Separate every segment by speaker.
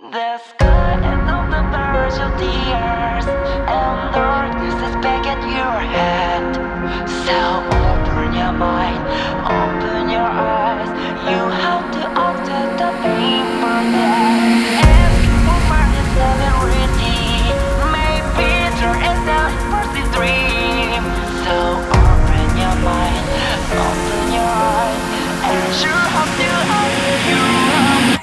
Speaker 1: The sky and all the birds of tears, and darkness is back at your head. So open your mind, open your eyes. You have to alter the paper that asking for more is severity. Maybe there is no mercy dream. So open your mind, open your eyes, and you have to open your eyes.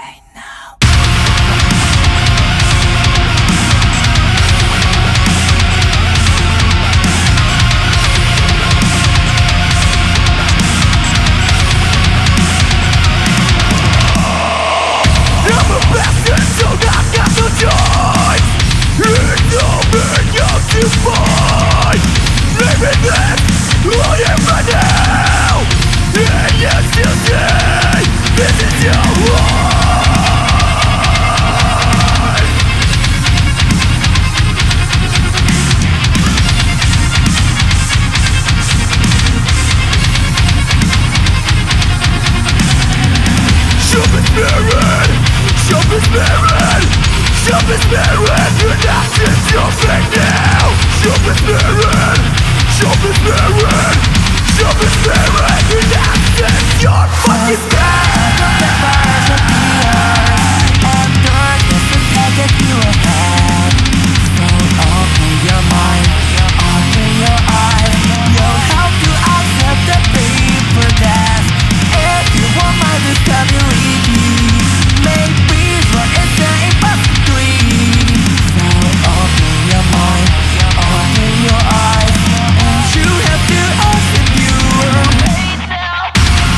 Speaker 2: Stupid spirit, you're not in your fate now. Stupid spirit, stupid spirit, stupid spirit, you're not in your fucking bed.
Speaker 1: The bars of tears, and darkness is back at your head. So open your mind, open your eyes. You'll have to accept the paper death. If you want my discovery, maybe what is the impossible. So open your mind, open your eyes, and you have to open your fate now.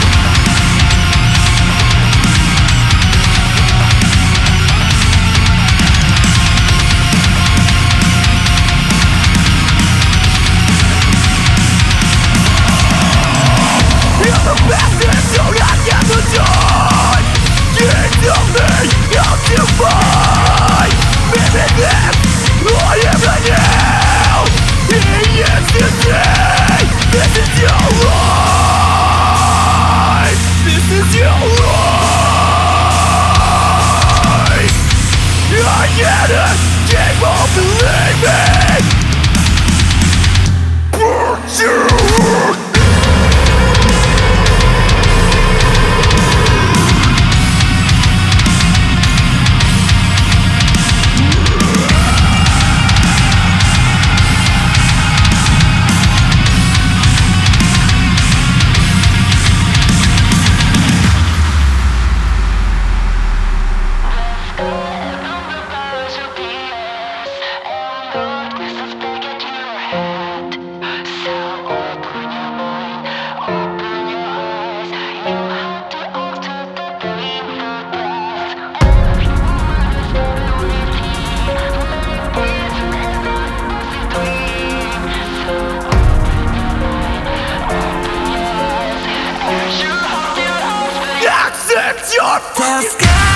Speaker 2: You're the best and so I never die. Get to me, I'll survive. Maybe this, I am right now. He is to say, this is your life. This is your life. I get it, keep on believing. Burn you. Your
Speaker 1: The sky